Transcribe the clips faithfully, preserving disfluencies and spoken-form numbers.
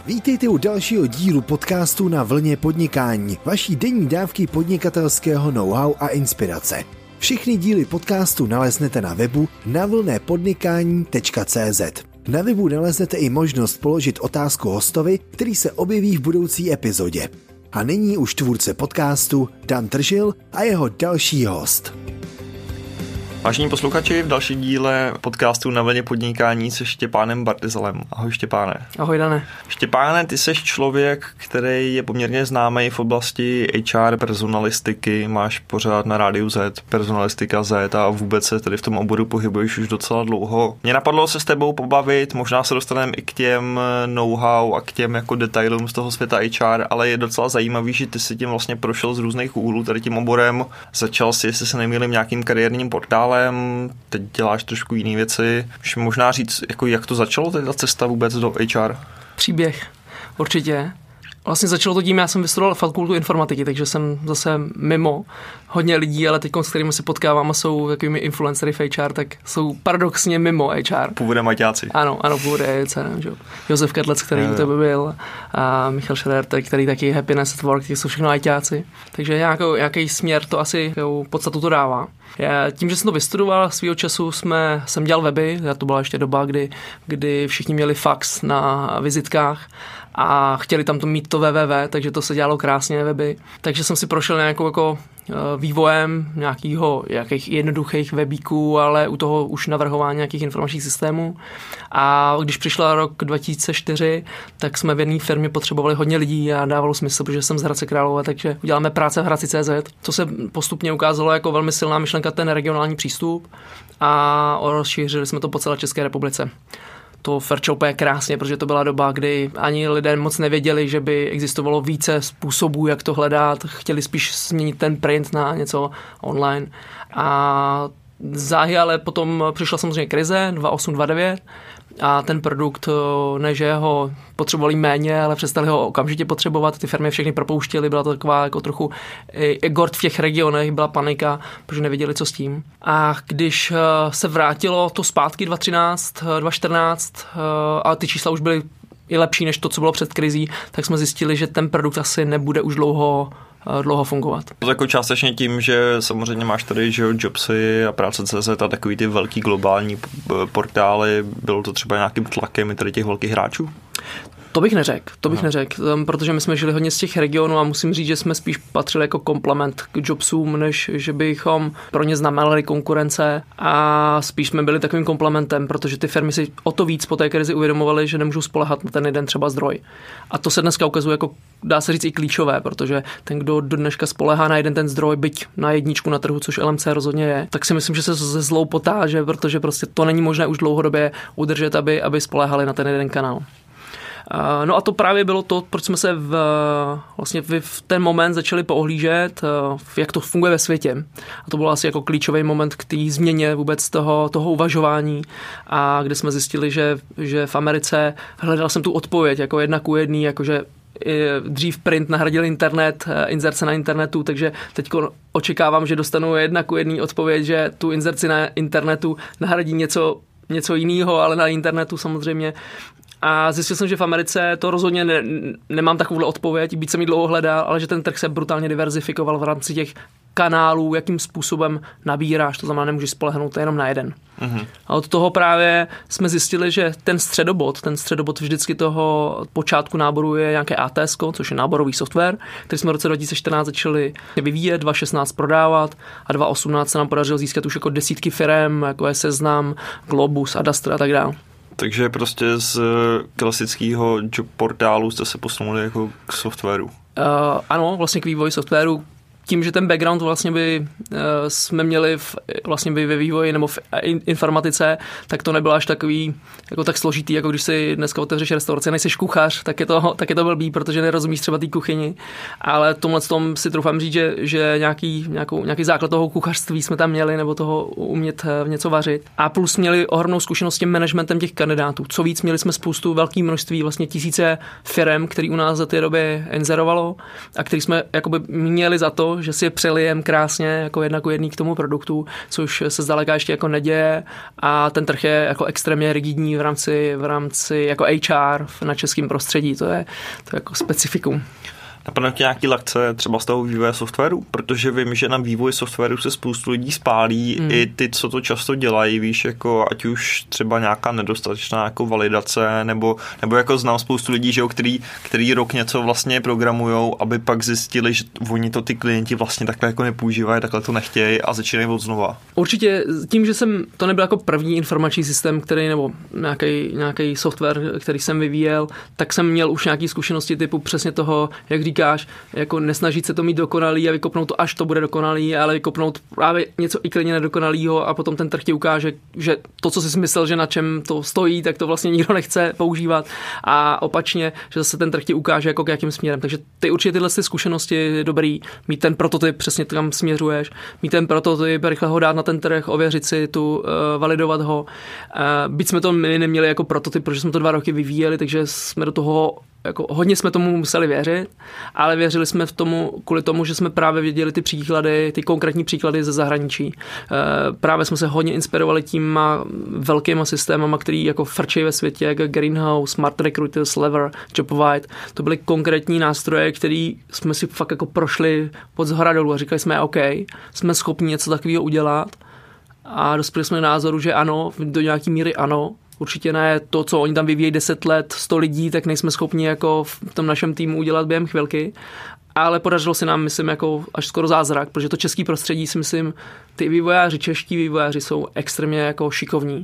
Vítejte u dalšího dílu podcastu Na vlně podnikání, vaší denní dávky podnikatelského know-how a inspirace. Všechny díly podcastu naleznete na webu na vlné podnikání tečka cé zet. Na webu naleznete i možnost položit otázku hostovi, který se objeví v budoucí epizodě. A nyní už tvůrce podcastu Dan Tržil a jeho další host. Vážení posluchači, v dalším díle podcastu Na vlně podnikání se Štěpánem Bartyzalem. Ahoj Štěpáne. Ahoj Dane. Štěpáne, ty jsi člověk, který je poměrně známý v oblasti há er, personalistiky, máš pořád na Rádiu Z, Personalistika Z a vůbec se tady v tom oboru pohybuješ už docela dlouho. Mě napadlo se s tebou pobavit, možná se dostaneme i k těm know-how a k těm jako detailům z toho světa há er, ale je docela zajímavý, že ty si tím vlastně prošel z různých úhlů tady tím oborem. Začal si, jestli se nemýlím, nějakým kariérním portálem, teď děláš trošku jiné věci. Můžeš možná říct, jako jak to začalo, ta cesta vůbec do há er? Příběh, určitě. Vlastně začalo to tím, já jsem vystudoval fakultu informatiky, takže jsem zase mimo hodně lidí, ale teď, s kterými se potkávám a jsou takovými influencery v há er, tak jsou paradoxně mimo há er. Původem ajťáci. Ano, ano, původem ajťáci. Josef Kadlec, který u tebe byl, a Michal Šrer, který taky Happiness at Work, ty jsou všechno ajťáci. Takže nějakou, nějaký směr to asi podstatu to dává. Já, tím, že jsem to vystudoval, svýho času jsme, jsem dělal weby, to byla ještě doba, kdy, kdy všichni měli fax na vizitkách a chtěli tam to mít to www, takže to se dělalo krásně weby. Takže jsem si prošel nějakou jako vývojem nějakého, nějakých jednoduchých webíků, ale u toho už navrhování nějakých informačních systémů. A když přišla rok dva tisíce čtyři, tak jsme v jedné firmě potřebovali hodně lidí a dávalo smysl, protože jsem z Hradce Králové, takže uděláme práce v Hradci tečka cé zet, co se postupně ukázalo jako velmi silná myšlenka, ten regionální přístup, a rozšířili jsme to po celé České republice. To frčelo úplně krásně, protože to byla doba, kdy ani lidé moc nevěděli, že by existovalo více způsobů, jak to hledat. Chtěli spíš změnit ten print na něco online. A záhy ale potom přišla samozřejmě krize dva osm dva devět a ten produkt, ne že ho potřebovali méně, ale přestali ho okamžitě potřebovat. Ty firmy všechny propouštěly, byla to taková jako trochu i gord v těch regionech, byla panika, protože nevěděli, co s tím. A když se vrátilo to zpátky dva třináct, dva čtrnáct a ty čísla už byly i lepší než to, co bylo před krizí, tak jsme zjistili, že ten produkt asi nebude už dlouho dlouho fungovat. To jako částečně tím, že samozřejmě máš tady, že Jobsy a práce tečka cé zet a takový ty velký globální portály, bylo to třeba nějakým tlakem i tady těch velkých hráčů? To bych neřekl, to bych neřekl, protože my jsme žili hodně z těch regionů a musím říct, že jsme spíš patřili jako komplement k Jobsům, než že bychom pro ně znamenali konkurence, a spíš jsme byli takovým komplementem, protože ty firmy si o to víc po té krizi uvědomovaly, že nemůžou spoléhat na ten jeden třeba zdroj. A to se dneska ukazuje jako, dá se říct, i klíčové, protože ten, kdo do dneška spoléhá na jeden ten zdroj, byť na jedničku na trhu, což el em cé rozhodně je, tak si myslím, že se ze zlou potáže, protože prostě to není možné už dlouhodobě udržet, aby, aby spoléhali na ten jeden kanál. No a to právě bylo to, proč jsme se v, vlastně v ten moment začali poohlížet, jak to funguje ve světě. A to byl asi jako klíčový moment k té změně vůbec toho, toho uvažování, a kde jsme zjistili, že, že v Americe hledal jsem tu odpověď jako jedna ku jedný, jakože dřív print nahradil internet, inzerce na internetu, takže teď očekávám, že dostanu jedna ku jedný odpověď, že tu inzerci na internetu nahradí něco, něco jiného, ale na internetu samozřejmě. A zjistil jsem, že v Americe to rozhodně ne, nemám takovouhle odpověď, byť jsem ji dlouho hledal, ale že ten trh se brutálně diverzifikoval v rámci těch kanálů, jakým způsobem nabíráš, to znamená, nemůžeš spolehnout jenom na jeden. Uh-huh. A od toho právě jsme zjistili, že ten středobod, ten středobod vždycky toho počátku náboru je nějaké á té esko, což je náborový software, který jsme v roce dva tisíce čtrnáct začali vyvíjet, dva tisíce šestnáct prodávat a dva tisíce osmnáct se nám podařilo získat už jako desítky firem, jako je Seznam, Globus, Adastr a tak dále. Takže prostě z klasického job portálu jste se posunuli jako k softwaru. Uh, ano, vlastně k vývoji softwaru. Tím, že ten background vlastně by uh, jsme měli v, vlastně by ve vývoji nebo v informatice, tak to nebylo až takový jako tak složitý, jako když si dneska otevřeš restauraci, nejseš kuchař, tak je to, tak je to blbý, protože nerozumíš třeba té kuchyni, ale tomhle tom si troufám říct, že, že nějaký, nějakou, nějaký základ toho kuchařství jsme tam měli, nebo toho umět něco vařit. A plus měli ohromnou zkušenost s tím managementem těch kandidátů. Co víc, měli jsme spoustu velký množství, vlastně tisíce firem, který u nás za té době inzerovalo a který jsme jakoby měli za to, to, že si je přelijem krásně jako jedna ku jedný k tomu produktu, což se zdaleka ještě jako neděje a ten trh je jako extrémně rigidní v rámci, v rámci jako H R na českém prostředí, to je, to je jako specifikum. Napadne tě nějaký lekce třeba z toho vývoje softwaru? Protože vím, že na vývoji softwaru se spoustu lidí spálí, mm. i ty, co to často dělají, víš, jako ať už třeba nějaká nedostatečná jako validace, nebo, nebo jako znám spoustu lidí, že jo, který, který rok něco vlastně programujou, aby pak zjistili, že oni to ty klienti vlastně takhle jako nepoužívají, takhle to nechtějí a začínají od znova. Určitě tím, že jsem, to nebyl jako první informační systém, který, nebo nějaký, nějaký software, který jsem vyvíjel, tak jsem měl už nějaké zkušenosti typu přesně toho, jak říkáš, jako nesnažit se to mít dokonalý a vykopnout to, až to bude dokonalý, ale vykopnout právě něco i klidně nedokonalýho a potom ten trh ti ukáže, že to, co jsi myslel, že na čem to stojí, tak to vlastně nikdo nechce používat a opačně, že zase ten trh ti ukáže, jako k jakým směrem. Takže ty určitě tyhle ty zkušenosti je dobrý, mít ten prototyp, přesně tam směřuješ, mít ten prototyp, rychle ho dát na ten trh, ověřit si tu, uh, validovat ho. Uh, byť jsme to my neměli jako prototyp, protože jsme to dva roky vyvíjeli, takže jsme do toho jako hodně jsme tomu museli věřit, ale věřili jsme v tomu kvůli tomu, že jsme právě věděli ty příklady, ty konkrétní příklady ze zahraničí. E, právě jsme se hodně inspirovali tíma velkýma systémama, který jako frčí ve světě, jako Greenhouse, Smart Recruiters, Lever, Jobvite. To byly konkrétní nástroje, který jsme si fakt jako prošli od zhora dolů a říkali jsme, OK, jsme schopni něco takového udělat a dospěli jsme k názoru, že ano, do nějaký míry ano. Určitě ne to, co oni tam vyvíjejí deset let, sto lidí, tak nejsme schopni jako v tom našem týmu udělat během chvilky. Ale podařilo se nám, myslím, jako až skoro zázrak, protože to český prostředí, si myslím, ty vývojáři, čeští vývojáři jsou extrémně jako šikovní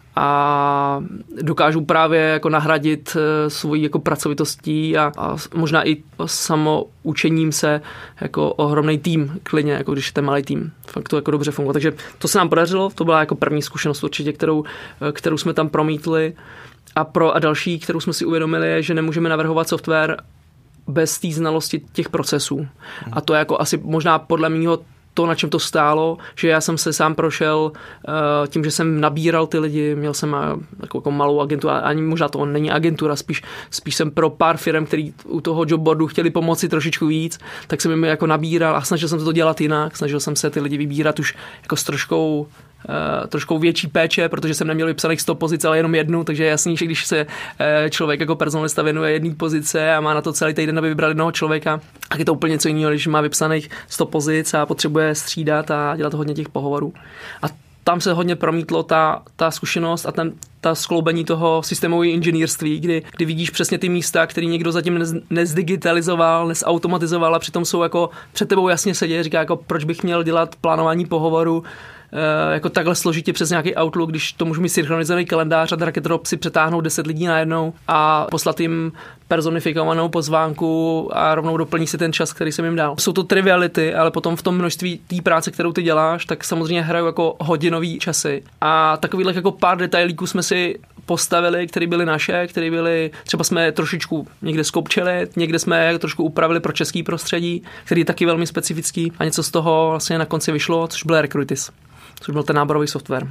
a dokážou právě jako nahradit svojí jako pracovitostí a, a možná i samoučením se jako ohromný tým, klidně, jako když je ten malý tým. Fakt to jako dobře funguje. Takže to se nám podařilo, to byla jako první zkušenost určitě, kterou, kterou jsme tam promítli. A pro a další, kterou jsme si uvědomili, je, že nemůžeme navrhovat software bez té znalosti těch procesů. A to je jako asi možná podle mýho to, na čem to stálo, že já jsem se sám prošel uh, tím, že jsem nabíral ty lidi, měl jsem uh, jako, jako malou agenturu, ani možná to není agentura, spíš, spíš jsem pro pár firm, který u toho jobboardu chtěli pomoci trošičku víc, tak jsem jim jako nabíral a snažil jsem to dělat jinak, snažil jsem se ty lidi vybírat už jako s troškou Uh, trošku větší péče, protože jsem neměl vypsaných sto pozic, ale jenom jednu, takže je jasný, že když se uh, člověk jako personalista věnuje jedné pozice a má na to celý týden, aby vybral jednoho člověka, tak je to úplně něco jiného, když má vypsaných sto pozic a potřebuje střídat a dělat hodně těch pohovorů. A tam se hodně promítlo ta, ta zkušenost a ten, ta skloubení toho systémového inženýrství, kdy, kdy vidíš přesně ty místa, který někdo zatím nez, nezdigitalizoval, nezautomatizoval a přitom jsou jako před tebou jasně sedět, říká jako proč bych měl dělat plánování pohovoru jako takhle složitě přes nějaký Outlook, když to můžu mít synchronizovaný kalendář a Raketdrop si přetáhnou deset lidí najednou a poslat jim personifikovanou pozvánku a rovnou doplní si ten čas, který jsem jim dal. Jsou to triviality, ale potom v tom množství té práce, kterou ty děláš, tak samozřejmě hrajou jako hodinový časy. A takových jako pár detailíků jsme si postavili, které byly naše, které byly, třeba jsme trošičku někde skopčili, někde jsme je trošku upravili pro český prostředí, který je taky velmi specifický a něco z toho vlastně na konci vyšlo, což byl Recruitis, což byl ten náborový software.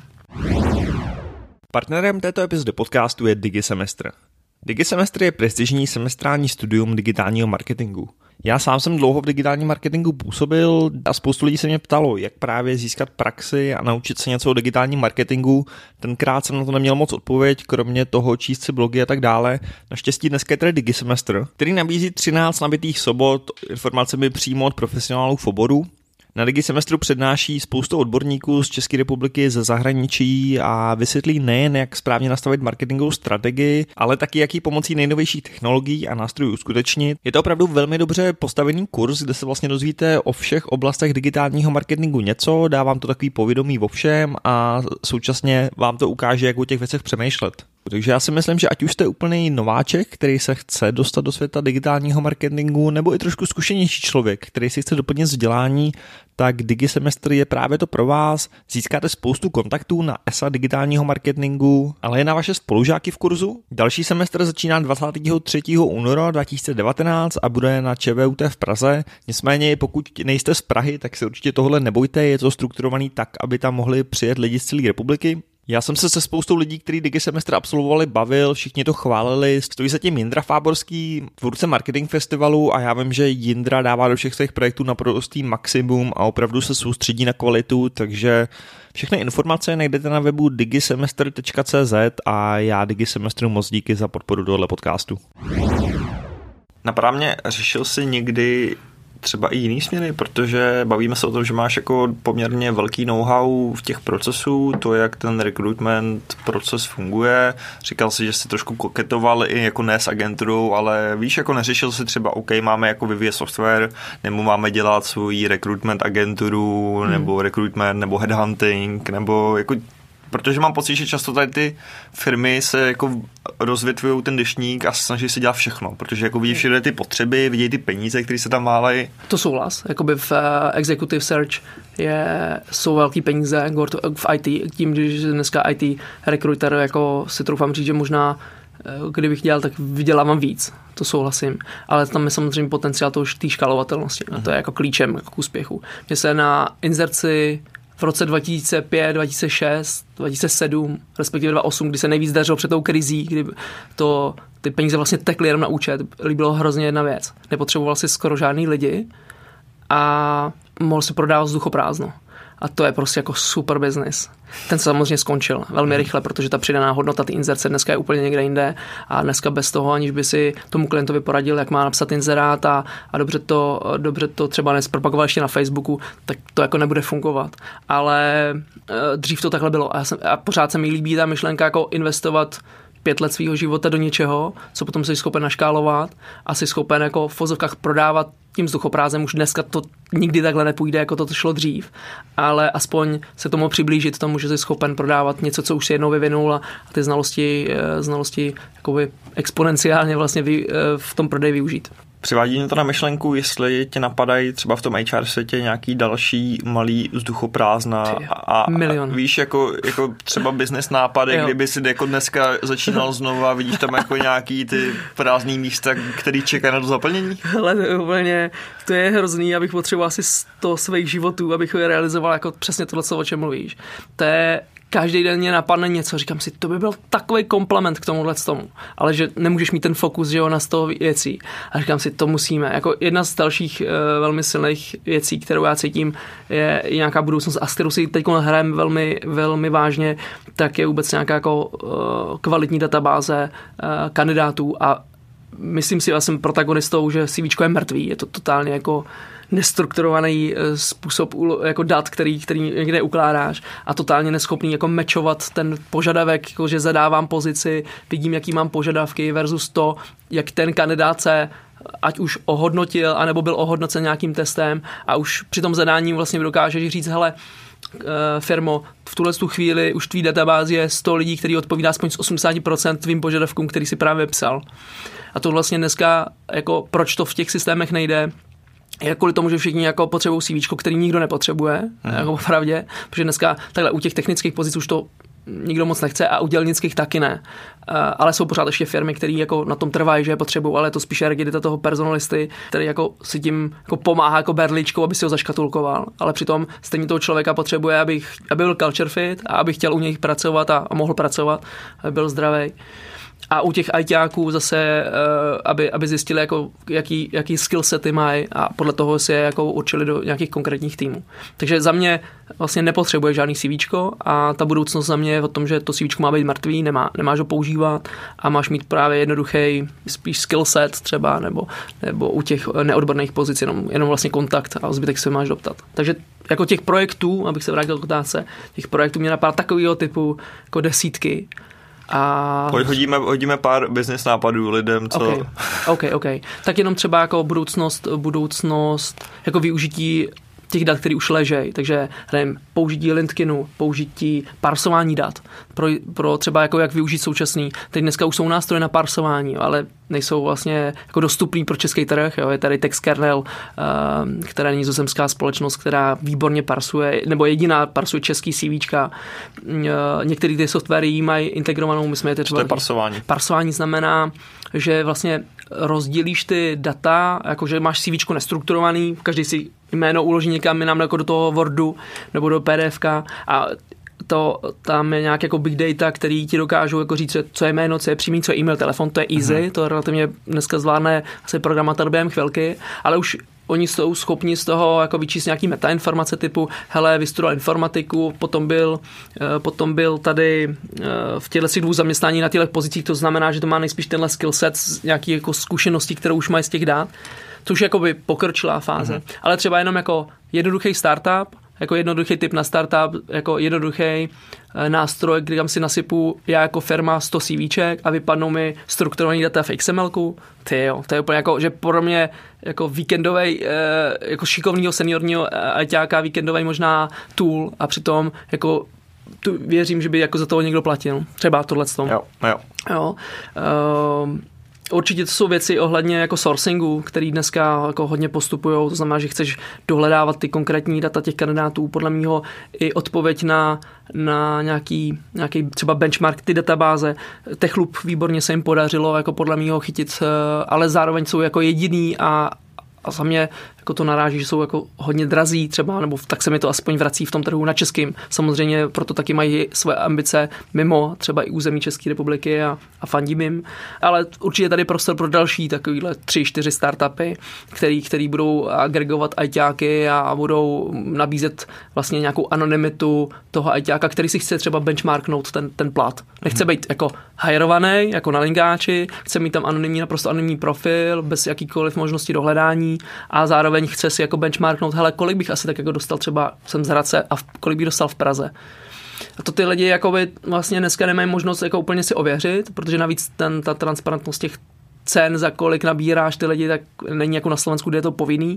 Partnerem této epizody podcastu je DigiSemestr. DigiSemestr je prestižní semestrální studium digitálního marketingu. Já sám jsem dlouho v digitálním marketingu působil a spoustu lidí se mě ptalo, jak právě získat praxi a naučit se něco o digitálním marketingu. Tenkrát jsem na to neměl moc odpověď, kromě toho číst si blogy a tak dále. Naštěstí dneska je tady DigiSemestr, který nabízí třináct nabitých sobot informacemi přímo od profesionálů v oboru. Na DigiSemestru přednáší spoustu odborníků z České republiky, ze zahraničí a vysvětlí nejen, jak správně nastavit marketingovou strategii, ale taky, jak ji pomocí nejnovějších technologií a nástrojů uskutečnit. Je to opravdu velmi dobře postavený kurz, kde se vlastně dozvíte o všech oblastech digitálního marketingu něco, dá vám to takový povědomí o všem a současně vám to ukáže, jak o těch věcech přemýšlet. Takže já si myslím, že ať už jste úplný nováček, který se chce dostat do světa digitálního marketingu, nebo i trošku zkušenější člověk, který si chce doplnit vzdělání, tak DigiSemestr je právě to pro vás. Získáte spoustu kontaktů na E S A digitálního marketingu, ale i na vaše spolužáky v kurzu. Další semestr začíná dvacátého třetího února dva tisíce devatenáct a bude na ČVUT v Praze. Nicméně pokud nejste z Prahy, tak se určitě tohle nebojte, je to strukturovaný tak, aby tam mohli přijet lidi z celé republiky. Já jsem se se spoustou lidí, kteří DigiSemestr absolvovali, bavil, všichni to chválili. Stojí za tím Jindra Fáborský, tvůrce Marketing Festivalu, a já vím, že Jindra dává do všech svých projektů naprostý maximum a opravdu se soustředí na kvalitu, takže všechny informace najdete na webu digisemestr tečka cé zet a já DigiSemestru moc díky za podporu tohoto podcastu. Napadá mě, řešil jsi někdy třeba i jiný směry, protože bavíme se o tom, že máš jako poměrně velký know-how v těch procesů, to, jak ten recruitment proces funguje. Říkal si, že jsi trošku koketoval i jako ne s agenturou, ale víš, jako neřešil si třeba, OK, máme jako vyvíjet software, nebo máme dělat svůj recruitment agenturu, hmm. nebo recruitment, nebo headhunting, nebo jako protože mám pocit, že často tady ty firmy se jako rozvětvují ten deštník a snaží se dělat všechno, protože jako vidí všude ty potřeby, vidí ty peníze, které se tam válají. To souhlas. Jakoby v uh, executive search je, jsou velký peníze v í té, tím, že dneska í té recruiter, jako si troufám říct, že možná kdybych dělal, tak vydělávám víc, to souhlasím, ale tam je samozřejmě potenciál toho té škálovatelnosti, uh-huh. to je jako klíčem jako k úspěchu. Mně se na inzerci v roce dva tisíce pět, dva tisíce šest, dva tisíce sedm, respektive dva tisíce osm, kdy se nejvíc dařilo před tou krizí, kdy to, ty peníze vlastně tekly jenom na účet, líbilo hrozně jedna věc. Nepotřeboval si skoro žádný lidi a mohl si prodávat vzduchoprázdno. A to je prostě jako super business. Ten se samozřejmě skončil velmi rychle, protože ta přidaná hodnota ty inzerce dneska je úplně někde jinde a dneska bez toho, aniž by si tomu klientovi poradil, jak má napsat inzerát a, a dobře, to, dobře to třeba nespropagoval ještě na Facebooku, tak to jako nebude fungovat. Ale e, dřív to takhle bylo a, já jsem, a pořád se mi líbí ta myšlenka jako investovat pět let svého života do něčeho, co potom jsi schopen naškálovat a jsi schopen jako v vozovkách prodávat tím vzduchoprázdnem. Už dneska to nikdy takhle nepůjde, jako to šlo dřív, ale aspoň se tomu přiblížit tomu, že jsi schopen prodávat něco, co už si jednou vyvinul a ty znalosti, znalosti jakoby exponenciálně vlastně v tom prodeji využít. Přivádí mě to na myšlenku, jestli tě napadají třeba v tom há er světě nějaký další malý vzduchoprázdna a, a víš, jako, jako třeba business nápady, jo. Kdyby si jako dneska začínal znovu a vidíš tam jako nějaký ty prázdný místa, který čekají na to zaplnění? Ale to je úplně, to je hrozný, abych potřeboval asi sto svých životů, abych je realizoval jako přesně tohle, o čem mluvíš. To je každý den mě napadne něco, říkám si, to by byl takový komplement k tomuhle tomu, ale že nemůžeš mít ten fokus, že jo, na sto věcí. A říkám si, to musíme. Jako jedna z dalších uh, velmi silných věcí, kterou já cítím, je nějaká budoucnost a s kterou si teď hrajeme velmi, velmi vážně, tak je vůbec nějaká jako uh, kvalitní databáze uh, kandidátů a myslím si, já jsem protagonistou, že CVčko je mrtvý, je to totálně jako nestrukturovaný způsob jako dat, který, který někde ukládáš a totálně neschopný jako mečovat ten požadavek, jako že zadávám pozici, vidím, jaký mám požadavky versus to, jak ten kandidát se ať už ohodnotil, anebo byl ohodnocen nějakým testem a už při tom zadání vlastně dokážeš říct, hele, firmo, v tuhle tu chvíli už tvý databázi je sto lidí, který odpovídá aspoň z osmdesát procent tvým požadavkům, který si právě psal. A to vlastně dneska, jako proč to v těch systémech nejde, je kvůli tomu, že všichni jako potřebují CVčko, který nikdo nepotřebuje, hmm. jako opravdě, protože dneska takhle u těch technických pozic už to nikdo moc nechce a u dělnických taky ne. Ale jsou pořád ještě firmy, které jako na tom trvají, že je potřebují, ale je to spíše rigidita toho personalisty, který jako si tím jako pomáhá jako berličkou, aby si ho zaškatulkoval. Ale přitom stejně toho člověka potřebuje, aby, aby byl culture fit a aby chtěl u něj pracovat a, a mohl pracovat, aby byl zdravý. A u těch ajťáků zase, aby, aby zjistili, jako, jaký, jaký skillsety mají a podle toho si je jako určili do nějakých konkrétních týmů. Takže za mě vlastně nepotřebuje žádný CVčko a ta budoucnost za mě je o tom, že to CVčko má být mrtvý, nemá, nemáš ho používat a máš mít právě jednoduchý spíš skillset třeba nebo, nebo u těch neodborných pozic jenom, jenom vlastně kontakt a o zbytek se máš doptat. Takže jako těch projektů, abych se vrátil k otázce, těch projektů mě napadá takového typu jako desítky. A... Pojď, hodíme, hodíme pár business nápadů lidem, co... Okay. OK, OK. Tak jenom třeba jako budoucnost, budoucnost jako využití těch dat, které už ležejí. Takže nevím, použití LinkedInu, použití parsování dat. Pro, pro třeba jako jak využít současný. Teď dneska už jsou nástroje na parsování, ale nejsou vlastně jako dostupný pro český trh. Jo. Je tady Textkernel, která je nizozemská společnost, která výborně parsuje, nebo jediná parsuje český CVčka. Některé ty softwary mají integrovanou, my jsme je třeba... To je parsování? Parsování znamená, že vlastně rozdělíš ty data, jakože máš CVčko nestrukturovaný, každý si jméno uloží někam jinam jako do toho Wordu nebo do PDFka a to, tam je nějak jako big data, který ti dokážou jako říct, co je jméno, co je přímý, co je e-mail, telefon, to je easy, mm-hmm. to relativně dneska zvládne asi programátor během chvilky, ale už oni jsou schopni z toho jako vyčíst nějaký metainformace typu, hele, vystudoval informatiku, potom byl, potom byl tady v těchto dvou zaměstnání na těchto pozicích, to znamená, že to má nejspíš tenhle skillset z nějaký jako zkušeností, kterou už mají z těch dát, což je jakoby pokročilá fáze. Mm-hmm. Ale třeba jenom jako jednoduchý startup, jako jednoduchý tip na startup, jako jednoduchý nástroj, kde tam si nasypu já jako firma sto CVček a vypadnou mi strukturovaný data v X M L ku. Ty jo, to je úplně jako, že pro mě jako víkendový, jako šikovného seniorního ajťáka víkendový možná tool a přitom jako tu věřím, že by jako za toho někdo platil. Třeba tohleto. Jo, jo. Jo. Uh, Určitě to jsou věci ohledně jako sourcingu, který dneska jako hodně postupují, to znamená, že chceš dohledávat ty konkrétní data těch kandidátů, podle mýho i odpověď na, na nějaký, nějaký třeba benchmark ty databáze. Techloop výborně se jim podařilo jako podle mýho chytit, ale zároveň jsou jako jediný a a za mě jako to naráží, že jsou jako hodně drazí třeba, nebo tak se mi to aspoň vrací v tom trhu na českým. Samozřejmě proto taky mají své ambice mimo třeba i území České republiky a, a fandím jim. Ale určitě tady prostor pro další takovýhle tři, čtyři startupy, který, který budou agregovat ajťáky a, a budou nabízet vlastně nějakou anonymitu toho ajťáka, který si chce třeba benchmarknout ten, ten plat. Nechce být jako hajrovaný, jako na linkáči, chce mít tam anonymní, naprosto anonymní profil, bez jakýkoliv možnosti dohledání a zároveň chce si jako benchmarknout, hele, kolik bych asi tak jako dostal třeba jsem z Hradce a v, kolik bych dostal v Praze. A to ty lidi jakoby vlastně dneska nemají možnost jako úplně si ověřit, protože navíc ten, ta transparentnost těch cen, za kolik nabíráš ty lidi, tak není jako na Slovensku, kde je to povinný.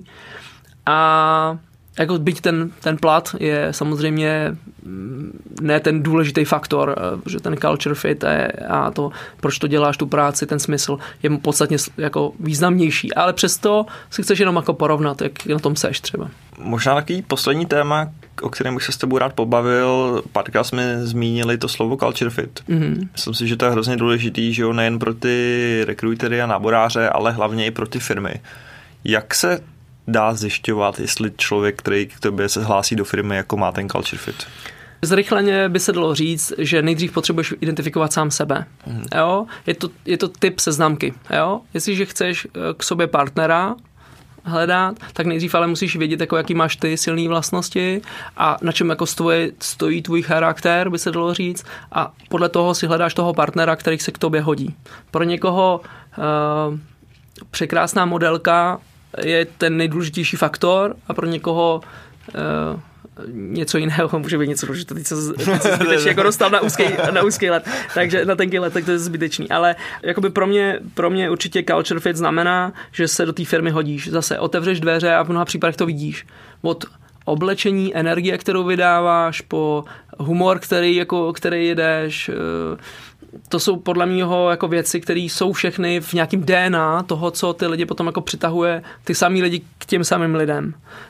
A jako byť ten, ten plat je samozřejmě ne ten důležitý faktor, že ten culture fit je, a to, proč to děláš tu práci, ten smysl je podstatně jako významnější, ale přesto si chceš jenom jako porovnat, jak na tom seš třeba. Možná takový poslední téma, o kterém bych se s tebou rád pobavil, párkrát jsme zmínili to slovo culture fit. Mm-hmm. Myslím si, že to je hrozně důležitý, že jo, nejen pro ty rekrutery a náboráře, ale hlavně i pro ty firmy. Jak se dá zjišťovat, jestli člověk, který k tobě se hlásí do firmy, jako má ten culture fit? Zrychleně by se dalo říct, že nejdřív potřebuješ identifikovat sám sebe. Hmm. Jo? Je to, je to typ seznamky. Jo? Jestliže chceš k sobě partnera hledat, tak nejdřív ale musíš vědět, jako, jaký máš ty silné vlastnosti a na čem jako stojí, stojí tvůj charakter, by se dalo říct, a podle toho si hledáš toho partnera, který se k tobě hodí. Pro někoho uh, překrásná modelka je ten nejdůležitější faktor a pro někoho uh, něco jiného může být něco důležitého. Teď se zbytečně jako dostal na úzký, na úzký let, takže na tenký let, tak to je zbytečný. Ale jakoby pro mě, pro mě určitě culture fit znamená, že se do té firmy hodíš. Zase otevřeš dveře a v mnoha případech to vidíš. Od oblečení, energie, kterou vydáváš, po humor, který, jako, který jedeš, to jsou podle mého jako věci, které jsou všechny v nějakým D N A toho, co ty lidi potom jako přitahuje ty samý lidi k těm samým lidem.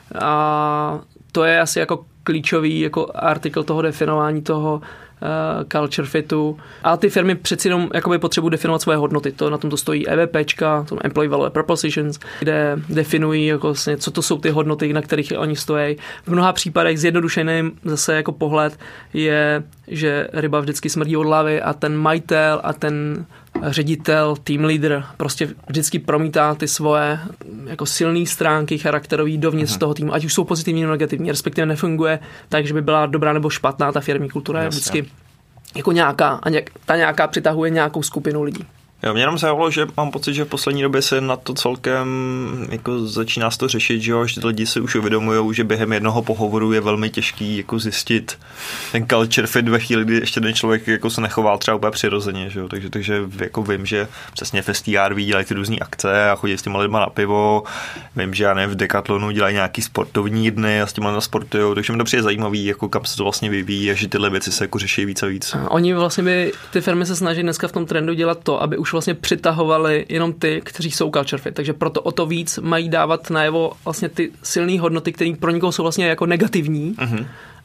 A to je asi jako klíčový jako artikl toho definování toho uh, culture fitu. A ty firmy přeci jenom jakoby potřebují definovat svoje hodnoty. To na tom to stojí EVPčka, to Employee Value Propositions, kde definují, jako vlastně, co to jsou ty hodnoty, na kterých oni stojí. V mnoha případech zjednodušený zase jako pohled je, že ryba vždycky smrdí od hlavy a ten majitel a ten ředitel, team leader prostě vždycky promítá ty svoje jako silné stránky charakterový dovnitř Aha. toho týmu, ať už jsou pozitivní nebo negativní, respektive nefunguje tak, že by byla dobrá nebo špatná, ta firmní kultura je vždycky jako nějaká a nějak, ta nějaká přitahuje nějakou skupinu lidí. Jo, mě jenom zajímalo, že mám pocit, že v poslední době se na to celkem jako začíná se to řešit, že, jo, že lidi si už uvědomují, že během jednoho pohovoru je velmi těžký jako zjistit ten culture fit ve chvíli, kdy ještě ten člověk jako se nechová třeba úplně přirozeně, že jo, takže, takže jako vím, že přesně v S T R V dělají ty různý akce a chodí s těma lidma na pivo, vím, že já nevím, v Decathlonu dělají nějaký sportovní dny a s těma lidma sportujou, takže mi to přijde zajímavý, jako kam se to vlastně vyvíjí a že tyhle věci se jako řeší víc a víc. A oni vlastně by, ty firmy se snaží dneska v tom trendu dělat to, aby už vlastně přitahovali jenom ty, kteří jsou culture fit. Takže proto o to víc mají dávat najevo vlastně ty silné hodnoty, které pro někoho jsou vlastně jako negativní. Uh-huh.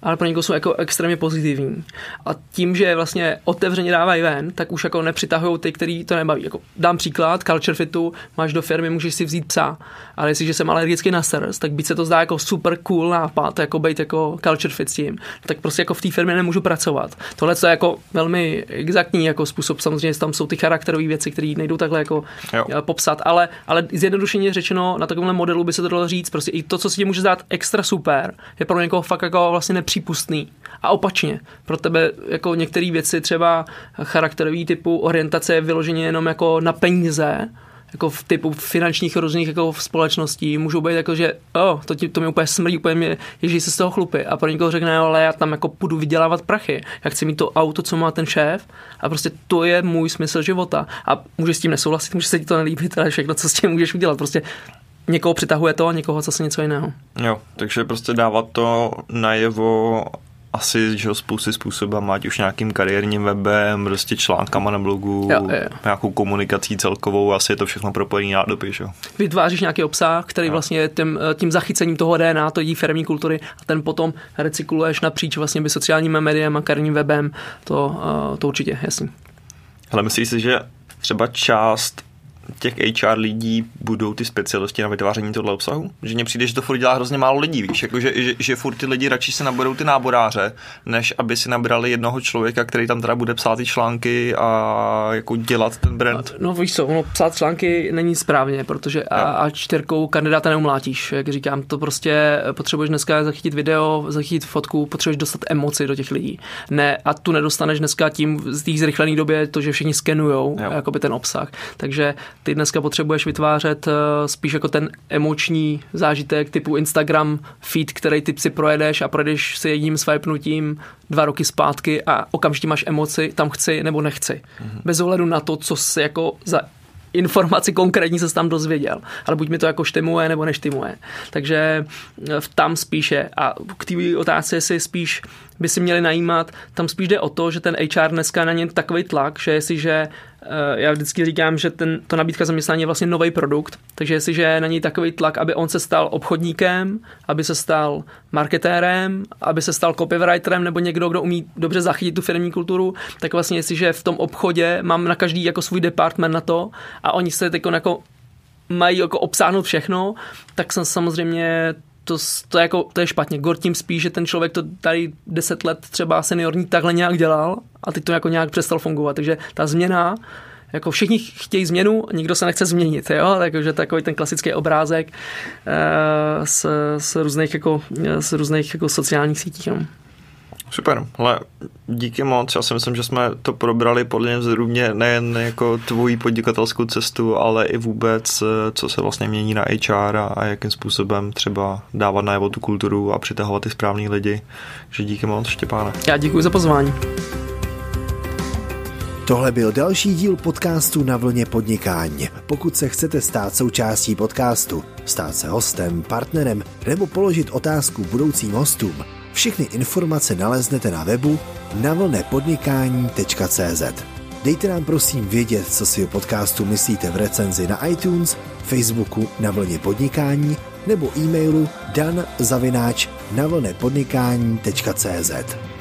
ale pro někoho jsou jako extrémně pozitivní. A tím, že vlastně otevřeně dávají ven, tak už jako nepřitahují ty, který to nebaví. Jako dám příklad, Culture Fitu, máš do firmy, můžeš si vzít psa, ale jestliže jsem alergický na srst, tak byť se to zdá jako super cool nápad, jako být jako Culture Fit s tím, tak prostě jako v té firmě nemůžu pracovat. Tohle je jako velmi exaktní jako způsob, samozřejmě tam jsou ty charakterové věci, které nejdou takhle jako jo. popsat, ale, ale zjednodušeně řečeno na takovémhle modelu by se to dalo říct, prostě i to, co si ti může zdát extra super, je pro někoho fakt jako vlastně nepřípustný. A opačně, pro tebe jako některé věci, třeba charakterový typu orientace je vyloženě jenom jako na peníze, jako v typu finančních různých jako v společností, můžou být jako, že oh, to, ti, to mi úplně smrdí, úplně mě, ježí se z toho chlupy. A pro někoho řekne, ale já tam jako půjdu vydělávat prachy. Já chci mít to auto, co má ten šéf a prostě to je můj smysl života. A můžeš s tím nesouhlasit, může se ti to nelíbit, ale všechno, co s tím můžeš udělat. Prostě někoho přitahuje to a někoho zase něco jiného. Jo, takže prostě dávat to najevo asi, že spousty způsobem, ať už nějakým kariérním webem, prostě článkama na blogu, jo, jo. nějakou komunikací celkovou, asi je to všechno propojený nádoby, že jo. Vytváříš nějaký obsah, který jo. vlastně tím, tím zachycením toho D N A, to jí firemní kultury a ten potom recykluješ napříč vlastně sociálními médiem a kariérním webem, to, to určitě, jasný. Hele, myslíš si, že třeba část těch H R lidí budou ty specialisti na vytváření tohle obsahu? Že mně přijde, že to furt dělá hrozně málo lidí, víš? Jako, že, že, že furt ty lidi radši se naberou ty náboráře, než aby si nabrali jednoho člověka, který tam teda bude psát ty články a jako dělat ten brand. No víš co, ono psát články není správně, protože a, a čtyřkou kandidáta neumlátíš, jak říkám, to prostě potřebuješ dneska zachytit video, zachytit fotku, potřebuješ dostat emoci do těch lidí. Ne, a tu nedostaneš dneska tím z té zrychlené době, to, že všichni skenujou jakoby ten obsah. Takže ty dneska potřebuješ vytvářet spíš jako ten emoční zážitek typu Instagram feed, který ty si projedeš a projedeš si jedním swipenutím dva roky zpátky a okamžitě máš emoci, tam chci nebo nechci. Mm-hmm. Bez ohledu na to, co si jako za informaci konkrétní se tam dozvěděl. Ale buď mi to jako štimuje nebo neštimuje. Takže tam spíše. A k té otázce si spíš by si měli najímat, tam spíš jde o to, že ten H R dneska na ně takový tlak, že jestliže já vždycky říkám, že ten, to nabídka zaměstnání je vlastně nový produkt, takže jestliže je na něj takový tlak, aby on se stal obchodníkem, aby se stal marketérem, aby se stal copywriterem nebo někdo, kdo umí dobře zachytit tu firmní kulturu, tak vlastně jestliže v tom obchodě mám na každý jako svůj department na to a oni se teď jako mají jako obsáhnout všechno, tak jsem samozřejmě To, to, je jako, to je špatně. Gor tím spíš, že ten člověk to tady deset let třeba seniorní takhle nějak dělal a teď to jako nějak přestal fungovat. Takže ta změna, jako všichni chtějí změnu, nikdo se nechce změnit. Jo? Takže takový ten klasický obrázek uh, z, z různých, jako, z různých jako sociálních sítích. No. Super, ale díky moc, já si myslím, že jsme to probrali podle mě zrůvně nejen jako tvoji podnikatelskou cestu, ale i vůbec, co se vlastně mění na H R a, a jakým způsobem třeba dávat najevo tu kulturu a přitahovat ty správný lidi. Takže díky moc, Štěpáne. Já děkuji za pozvání. Tohle byl další díl podcastu Na vlně podnikání. Pokud se chcete stát součástí podcastu, stát se hostem, partnerem nebo položit otázku budoucím hostům, všechny informace naleznete na webu na vlne podnikání tečka cé zet. Dejte nám prosím vědět, co si o podcastu myslíte v recenzi na iTunes, Facebooku Na vlně podnikání nebo e-mailu dan zavináč na vlne podnikání tečka cé zet.